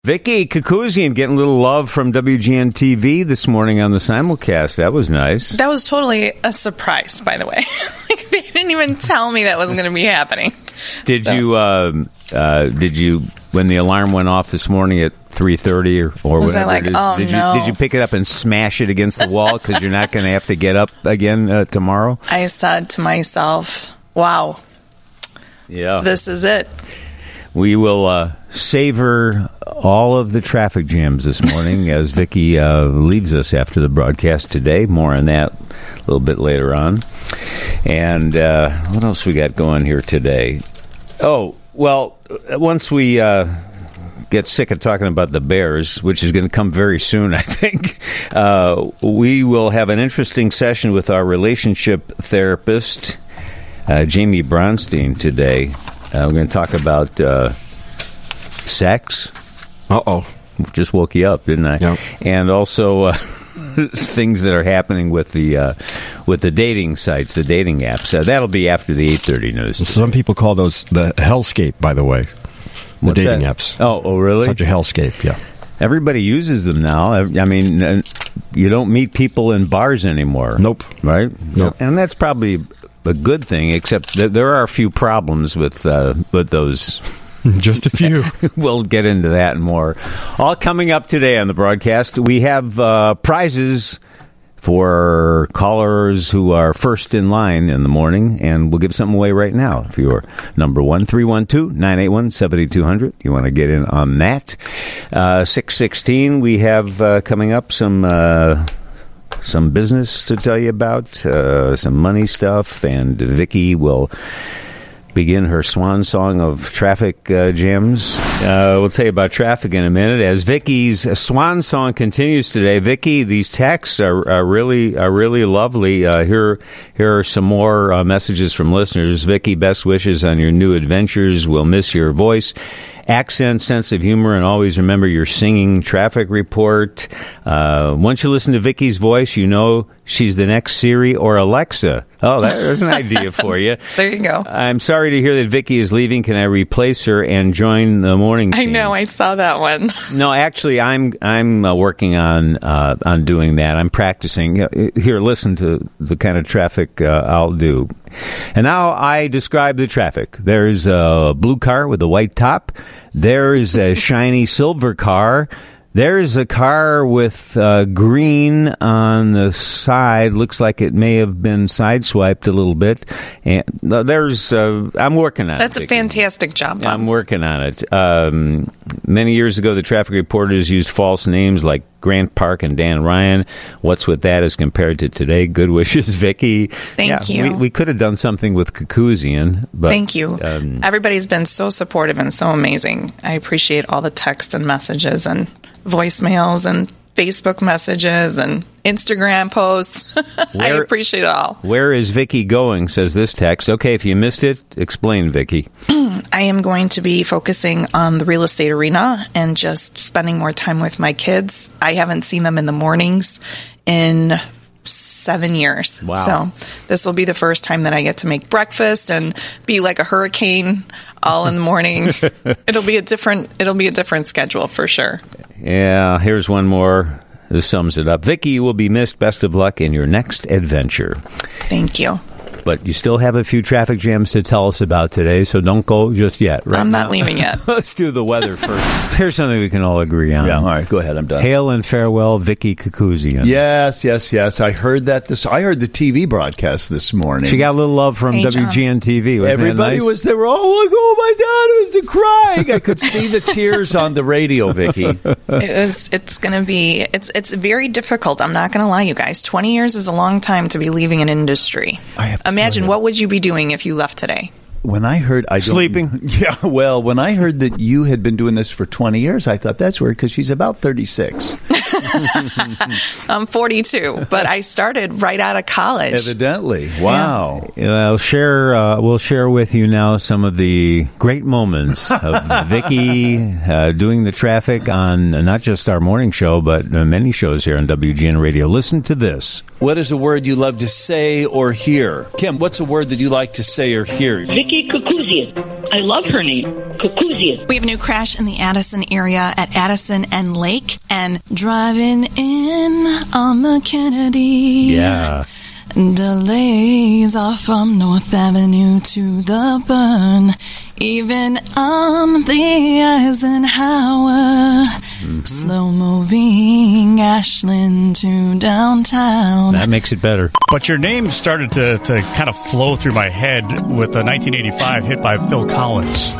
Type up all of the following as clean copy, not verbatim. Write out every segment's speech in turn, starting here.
Vicky Kukuzian getting a little love from WGN TV this morning on the simulcast. That was nice. That was totally a surprise, by the way. Like, they didn't even tell me that wasn't going to be happening. Did you, when the alarm went off this morning at 3:30 or was whatever I like, it is, oh, no. Did you pick it up and smash it against the wall because you're not going to have to get up again tomorrow? I said to myself, wow, this is it. We will savor all of the traffic jams this morning as Vicky leaves us after the broadcast today. More on that a little bit later on. And what else we got going here today? Oh, well, once we get sick of talking about the Bears, which is going to come very soon, I think, we will have an interesting session with our relationship therapist, Jamie Bronstein, today. We're going to talk about sex. Uh-oh. Just woke you up, didn't I? Yep. And also things that are happening with the dating sites, the dating apps. That'll be after the 8:30 news. Some people call those the hellscape, by the way. The dating apps. Oh, really? Such a hellscape, yeah. Everybody uses them now. I mean, you don't meet people in bars anymore. Nope. Right? Nope. And that's probably a good thing, except that there are a few problems with those. Just a few. We'll get into that and more. All coming up today on the broadcast. We have prizes for callers who are first in line in the morning, and we'll give something away right now. If you're number 1-312-981-7200, you want to get in on that. 6:16, we have coming up some business to tell you about, some money stuff, and Vicky will begin her swan song of traffic jams. We'll tell you about traffic in a minute. As Vicky's swan song continues today, Vicky, these texts are really lovely. Here are some more messages from listeners. Vicky, best wishes on your new adventures. We'll miss your voice, accent, sense of humor, and always remember your singing traffic report. Once you listen to Vicky's voice, you know she's the next Siri or Alexa. Oh, there's an idea for you. There you go. I'm sorry to hear that Vicky is leaving. Can I replace her and join the morning team? I know. I saw that one. No, actually, I'm working on doing that. I'm practicing. Here, listen to the kind of traffic I'll do. And now I describe the traffic. There's a blue car with a white top. There's a shiny silver car. There's a car with green on the side. Looks like it may have been sideswiped a little bit. And there's, I'm working on it. That's a fantastic job, Bob. I'm working on it. Many years ago, the traffic reporters used false names like Grant Park and Dan Ryan. What's with that as compared to today? Good wishes, Vicky. Thank you. We could have done something with Kukuzian. But, thank you. Everybody's been so supportive and so amazing. I appreciate all the texts and messages and voicemails and Facebook messages and Instagram posts. I appreciate it all. Where is Vicky going, says this text. Okay, if you missed it, explain, Vicky. I am going to be focusing on the real estate arena and just spending more time with my kids. I haven't seen them in the mornings in 7 years. Wow. So this will be the first time that I get to make breakfast and be like a hurricane all in the morning. It'll be a different schedule for sure. Yeah, here's one more. This sums it up. Vicky, you will be missed. Best of luck in your next adventure. Thank you. But you still have a few traffic jams to tell us about today, so don't go just yet. Right I'm not now. leaving yet. Let's do the weather first. Here's something we can all agree on. Yeah, all right, go ahead. I'm done. Hail and farewell, Vicky Kukuzian. Yes. I heard that. I heard the TV broadcast this morning. She got a little love from WGN TV. Wasn't Everybody that nice? was there. Oh my God, it was crying. I could see the tears on the radio, Vicky. It's going to be. It's very difficult. I'm not going to lie, you guys. 20 years is a long time to be leaving an industry. Imagine what would you be doing if you left today? When I heard... Sleeping? Yeah, well, when I heard that you had been doing this for 20 years, I thought that's weird because she's about 36. I'm 42, but I started right out of college. Evidently. Wow. Yeah. We'll share with you now some of the great moments of Vicky doing the traffic on not just our morning show, but many shows here on WGN Radio. Listen to this. What is a word you love to say or hear? Kim, what's a word that you like to say or hear? Vicky Vicky Kukuzian. I love her name, Kukuzian. We have a new crash in the Addison area at Addison and Lake, and driving in on the Kennedy. Yeah. Delays are from North Avenue to the Burn, even on the Eisenhower. Slow moving Ashland to downtown. That makes it better. But your name started to kind of flow through my head with the 1985 hit by Phil Collins.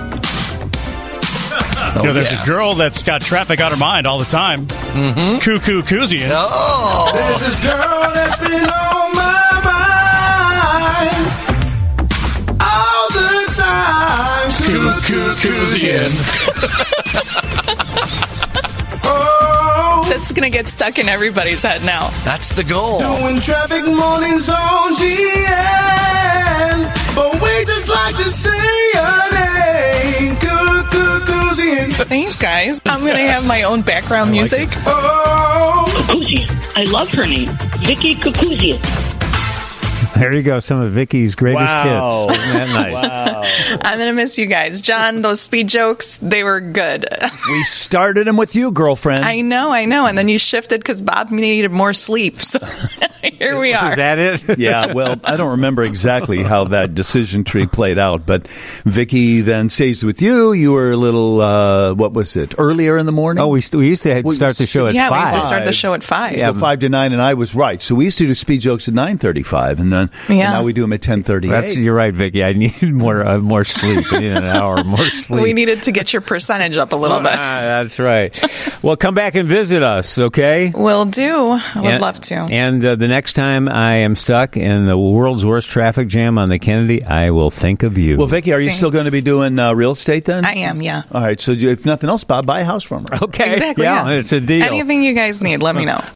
There's a girl that's got traffic on her mind all the time. Cuckoo Kuzian. Oh. There's this girl that's been on my mind all the time. Cuckoo Kuzian. That's going to get stuck in everybody's head now. That's the goal. Doing traffic mornings on GN, but we just like to say your name. Kukuzian. Thanks, guys. I'm going to have my own background music. Kukuzian. I love her name, Vicky Kukuzian. There you go. Some of Vicky's greatest Wow. hits. Isn't that nice? Wow. I'm going to miss you guys. John, those speed jokes, they were good. We started them with you, girlfriend. I know. And then you shifted because Bob needed more sleep. So here we are. Is that it? Yeah, well, I don't remember exactly how that decision tree played out, but Vicky then stays with you. You were a little, what was it, earlier in the morning? Oh, we used to start the show at 5. Yeah, we used to start the show at 5. Yeah, 5 to 9, and I was right. So we used to do speed jokes at 9:35, and then and now we do them at 10:38. You're right, Vicky. I needed more sleep. I needed an hour more sleep. We needed to get your percentage up a little bit. That's right. Well, come back and visit us, okay? Will do. I would love to. And the next time I am stuck in the world's worst traffic jam on the Kennedy, I will think of you. Well, Vicky, are you still going to be doing real estate then? I am, yeah. All right, so if nothing else, Bob, buy a house from her. Okay. Exactly. Yeah, it's a deal. Anything you guys need, let me know.